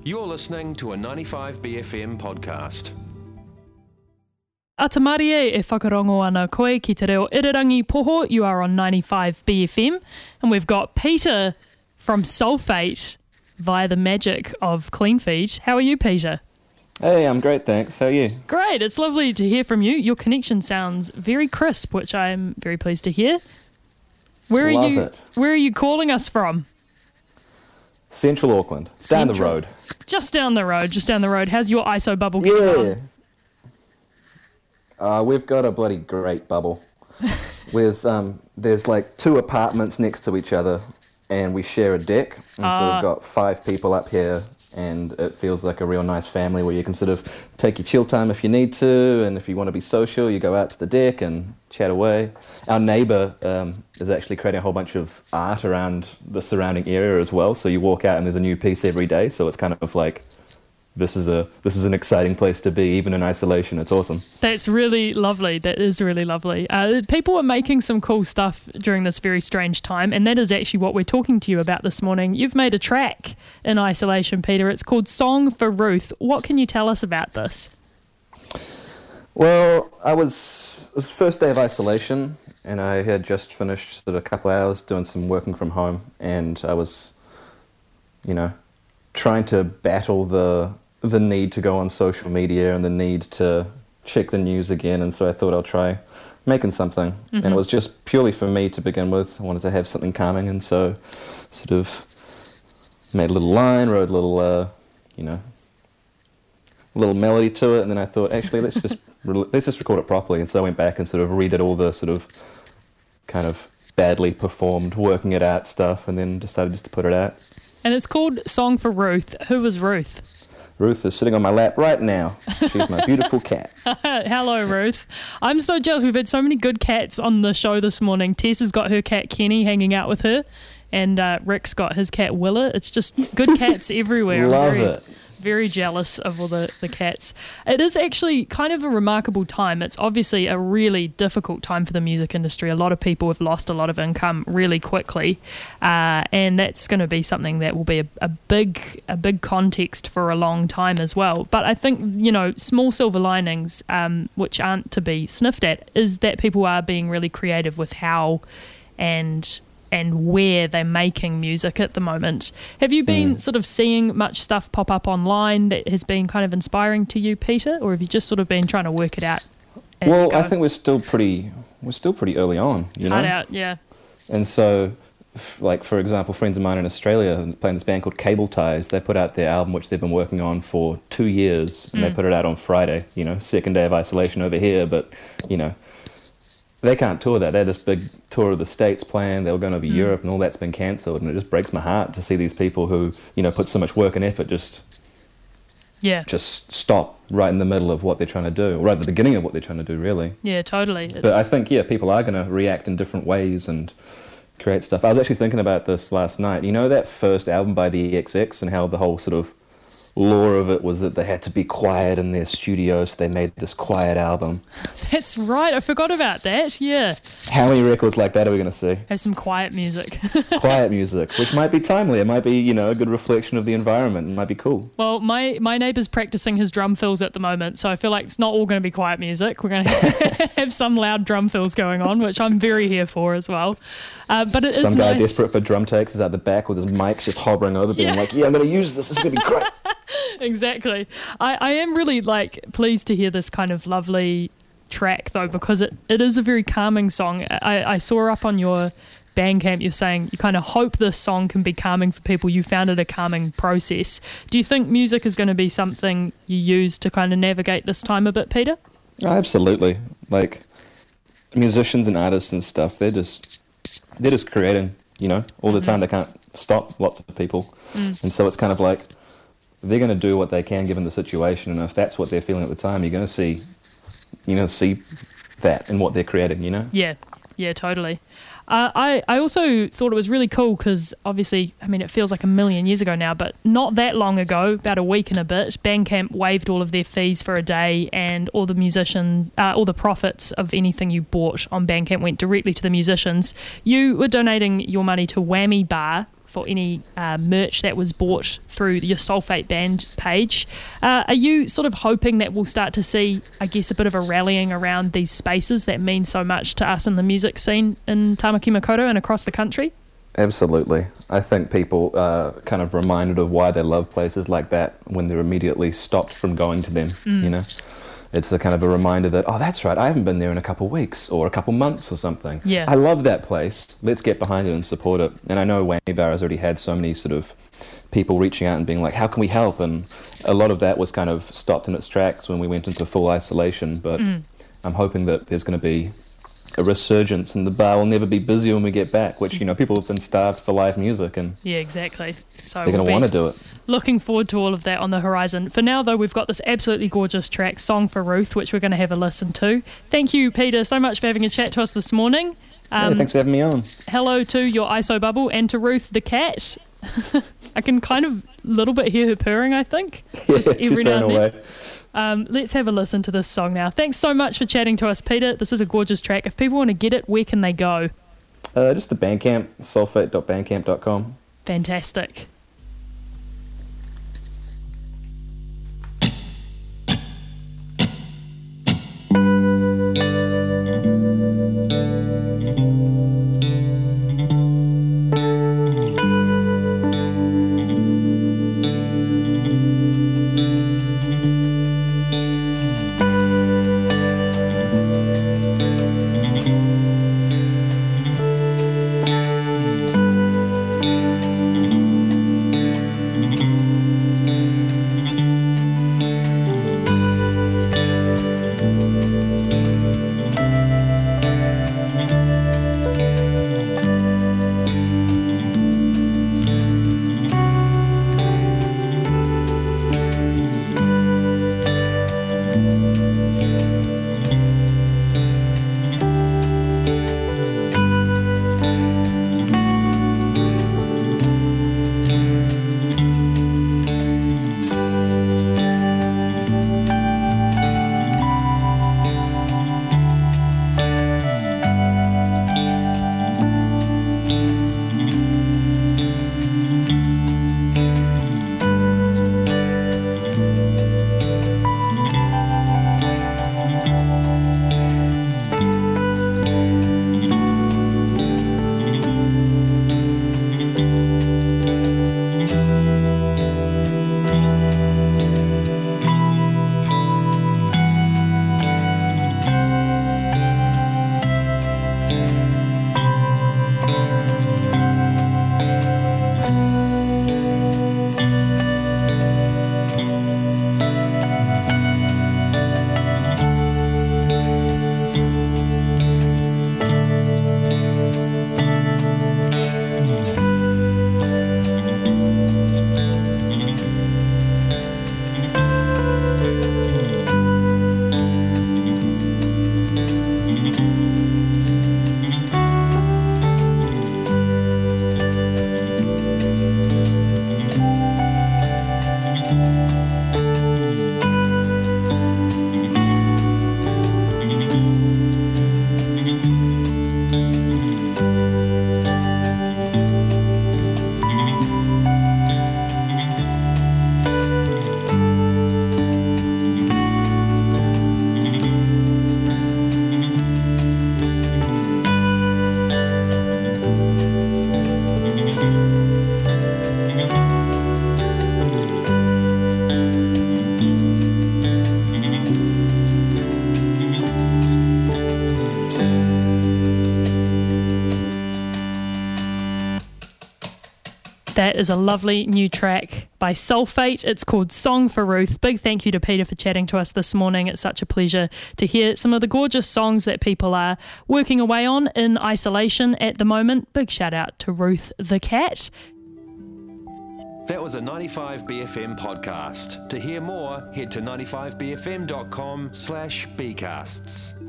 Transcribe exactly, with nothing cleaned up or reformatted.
You're listening to a ninety-five B F M podcast. Atamarie e whakarongo ana koe ki te reo Irirangi Poho. You are on ninety-five B F M. And we've got Peter from Sulphate via the magic of Clean Feed. How are you, Peter? Hey, I'm great, thanks. How are you? Great. It's lovely to hear from you. Your connection sounds very crisp, which I'm very pleased to hear. Where Love are you? it. Where are you calling us from? Central Auckland. Down the Central- road. Just down the road. Just down the road. How's your I S O bubble getting Yeah. on? Uh, we've got a bloody great bubble. There's um, there's like two apartments next to each other, and we share a deck. And so Ah. we've got five people up here, and it feels like a real nice family where you can sort of take your chill time if you need to, and if you want to be social, you go out to the deck and chat away. Our neighbour um, is actually creating a whole bunch of art around the surrounding area as well. So you walk out and there's a new piece every day. So it's kind of like this is a this is an exciting place to be, even in isolation. It's awesome. That's really lovely. That is really lovely. Uh, people are making some cool stuff during this very strange time, and that is actually what we're talking to you about this morning. You've made a track in isolation, Peter. It's called Song for Ruth. What can you tell us about this? Well, I was it was the first day of isolation, and I had just finished sort of a couple of hours doing some working from home, and I was, you know, trying to battle the the need to go on social media and the need to check the news again, and so I thought I'll try making something. Mm-hmm. And it was just purely for me to begin with. I wanted to have something calming, and so sort of made a little line, wrote a little, uh, you know, a little melody to it, and then I thought, actually, let's just re- let's just record it properly. And so I went back and sort of redid all the sort of kind of badly performed working it out stuff, and then decided just to put it out. And it's called Song for Ruth. Who was Ruth? Ruth is sitting on my lap right now. She's my beautiful cat. Hello, Ruth. I'm so jealous. We've had so many good cats on the show this morning. Tess has got her cat Kenny hanging out with her, and uh, Rick's got his cat Willa. It's just good cats everywhere. I'm Love very, it. Very jealous of all the, the cats. It is actually kind of a remarkable time. It's obviously a really difficult time for the music industry. A lot of people have lost a lot of income really quickly, uh, and that's going to be something that will be a, a big a big context for a long time as well. But I think, you know, small silver linings, um, which aren't to be sniffed at, is that people are being really creative with how and and where they're making music at the moment. Have you been mm. sort of seeing much stuff pop up online that has been kind of inspiring to you, Peter, or have you just sort of been trying to work it out as Well, you go? I think we're still pretty we're still pretty early on, you know. Cut out, yeah. And so, f- like for example, friends of mine in Australia playing this band called Cable Ties. They put out their album, which they've been working on for two years, and Mm. they put it out on Friday. You know, second day of isolation over here, but you know. They can't tour that. They had this big tour of the States planned. They were going over Mm. Europe, and all that's been cancelled. And it just breaks my heart to see these people who, you know, put so much work and effort just Yeah, just stop right in the middle of what they're trying to do, or right at the beginning of what they're trying to do, really. yeah, totally. It's, But I think, yeah, people are going to react in different ways and create stuff. I was actually thinking about this last night. You know that first album by the X X and how the whole sort of lore of it was that they had to be quiet in their studio, so they made this quiet album. that's right. I forgot about that. Yeah, How many records like that are we going to see? have some quiet music. Quiet music, which might be timely. It might be, you know, a good reflection of the environment. It might be cool. Well, my, my neighbour's practicing his drum fills at the moment, so I feel like it's not all going to be quiet music. We're going to have some loud drum fills going on, which I'm very here for as well. Uh, but it is Some guy nice. desperate for drum takes is at the back with his mic just hovering over, being Yeah. like, yeah, I'm going to use this. This is going to be great. Exactly. I, I am really like pleased to hear this kind of lovely track though, because it, it is a very calming song. I, I saw up on your Bandcamp you're saying you kind of hope this song can be calming for people. You found it a calming process. Do you think music is going to be something you use to kind of navigate this time a bit, Peter? Oh, absolutely. Like musicians and artists and stuff, they're just they're just creating, you know, all the time. They can't stop, lots of people. Mm. And so it's kind of like they're going to do what they can given the situation, and if that's what they're feeling at the time, you're going to see, you know, see that in what they're creating, you know? Yeah, yeah, totally. Uh, I, I also thought it was really cool because obviously, I mean, it feels like a million years ago now, but not that long ago, about a week and a bit, Bandcamp waived all of their fees for a day, and all the musician, uh, all the profits of anything you bought on Bandcamp went directly to the musicians. You were donating your money to Whammy Bar for any uh, merch that was bought through your Sulphate Band page. Uh, are you sort of hoping that we'll start to see, I guess, a bit of a rallying around these spaces that mean so much to us in the music scene in Tamaki Makaurau and across the country? Absolutely. I think people are kind of reminded of why they love places like that when they're immediately stopped from going to them, mm. you know? It's a kind of a reminder that, oh, that's right, I haven't been there in a couple of weeks or a couple months or something. Yeah. I love that place. Let's get behind it and support it. And I know Whammy Bar has already had so many sort of people reaching out and being like, how can we help? And a lot of that was kind of stopped in its tracks when we went into full isolation. But mm. I'm hoping that there's going to be a resurgence and the bar will never be busy when we get back, which, you know, people have been starved for live music and yeah, exactly. So they're going to want to do it. Looking forward to all of that on the horizon. For now, though, we've got this absolutely gorgeous track, Song for Ruth, which we're going to have a listen to. Thank you, Peter, so much for having a chat to us this morning. Um, yeah, thanks for having me on. Hello to your I S O bubble and to Ruth the cat. I can kind of a little bit hear her purring, I think. Yeah, just every she's now and away. Then. Um, let's have a listen to this song now. Thanks so much for chatting to us, Peter. This is a gorgeous track. If people want to get it, where can they go? Uh, just the Bandcamp, sulphate dot bandcamp dot com. Fantastic. That is a lovely new track by Sulphate. It's called Song for Ruth. Big thank you to Peter for chatting to us this morning. It's such a pleasure to hear some of the gorgeous songs that people are working away on in isolation at the moment. Big shout out to Ruth the cat. That was a ninety-five B F M podcast. To hear more, head to ninety-five b f m dot com slash bcasts.